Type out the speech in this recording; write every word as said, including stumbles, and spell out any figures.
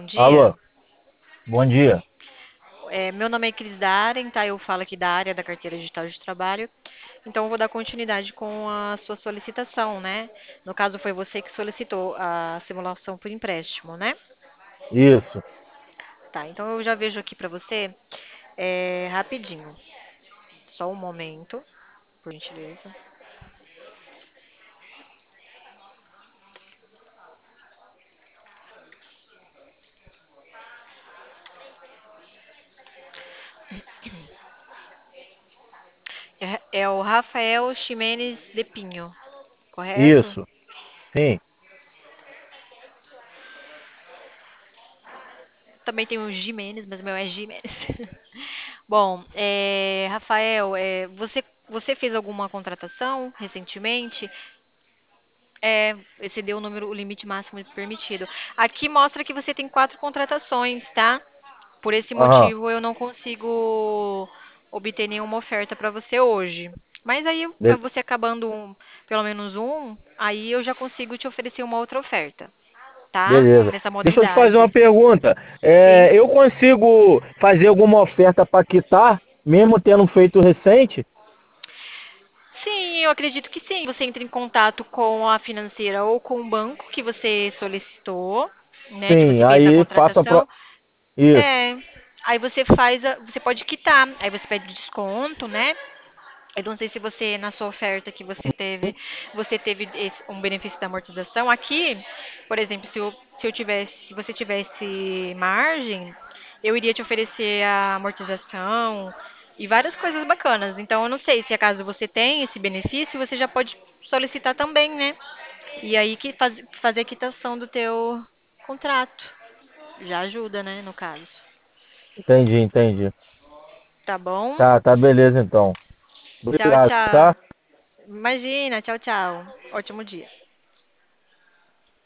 bom dia. Alô, bom dia. É, meu nome é Cris Daren, tá? Eu falo aqui da área da carteira digital de trabalho. Então, eu vou dar continuidade com a sua solicitação, né? No caso, foi você que solicitou a simulação por empréstimo, né? Isso, Tá, então eu já vejo aqui pra você, é, rapidinho. Só um momento, por gentileza. É, é o Rafael Ximenes de Pinho, correto? isso, sim, Também tem o Jimenez, mas o meu é Jimenez. Bom, é, Rafael, é, você, você fez alguma contratação recentemente? É, excedeu o número, o limite máximo permitido. Aqui mostra que você tem quatro contratações, tá? Por esse aham, motivo, eu não consigo obter nenhuma oferta para você hoje. Mas aí, be- você acabando um, pelo menos um, aí eu já consigo te oferecer uma outra oferta, tá? beleza. Nessa Deixa eu te fazer uma modalidade. pergunta. Sim. É, eu consigo fazer alguma oferta para quitar, mesmo tendo feito recente? Sim, eu acredito que sim. Você entra em contato com a financeira ou com o banco que você solicitou, né, que Sim, você fez a aí faço a pro... contratação. Isso, É. Aí você faz, a, você pode quitar. Aí você pede desconto, né? Eu não sei se você, na sua oferta que você teve, você teve esse- um benefício da amortização. Aqui, por exemplo, se eu, se eu tivesse, se você tivesse margem, eu iria te oferecer a amortização e várias coisas bacanas. Então, eu não sei se acaso você tem esse benefício, você já pode solicitar também, né? E aí que faz, fazer a quitação do teu contrato. Já ajuda, né, no caso. entendi, entendi. Tá bom? Tá, tá, beleza então. Tchau, Obrigado, tchau. tá? Imagina, tchau, tchau. Ótimo dia.